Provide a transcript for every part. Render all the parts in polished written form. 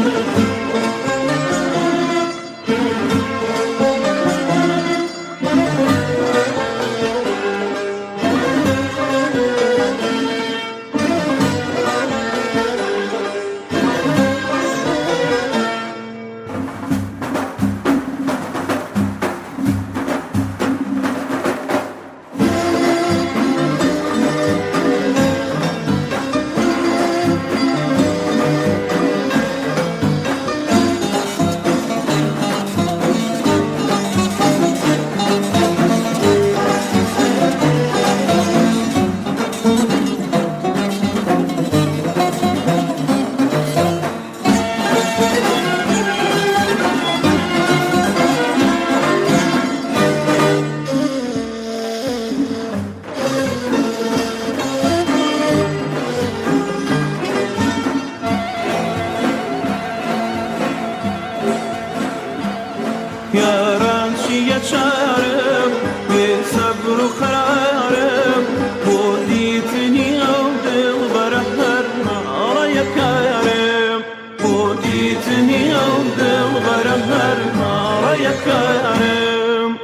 یاران چیه چارم بی صبر و قرارم بودیتنی او دل بر هر نار یکارم بودیتنی او دل بر هر نار یکارم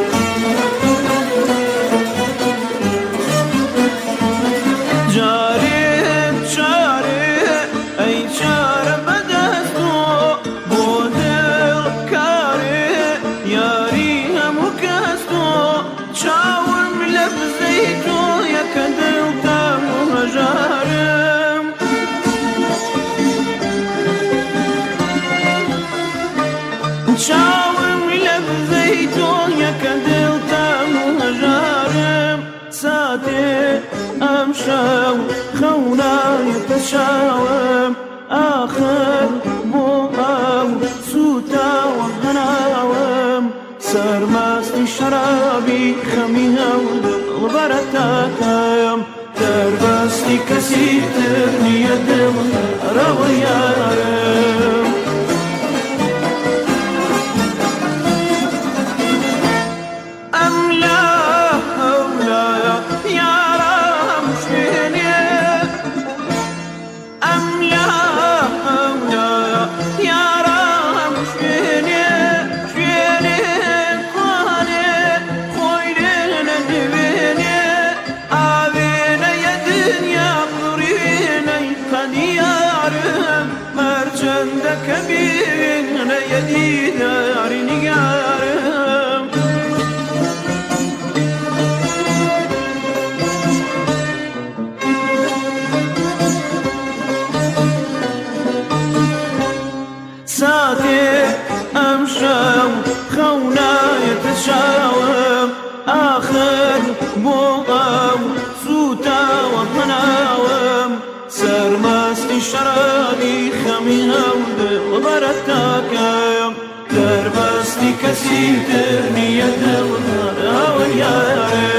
جاری چاری ای چاره بدستو بودل کاری یاری همو کستو چاورم لبزیتو یک دل تامو هجارم چاورم لبزیتو یک دل تامو هجارم ساعتي أمشاو خونا يتشاوم آخر بوغاو سوتا وهناوم سرماستي شرابي خميها ودل برتاكايم تربستي كسيترني يدل رويارم مرجندك بين يدي داري نقارم ساعتي أمشاو خونا يتشاوم آخر بوغاو سوتا وهناوم سرماستي شرابي خميها ودل برتاكايم دربستي كسيترني يدل ويارم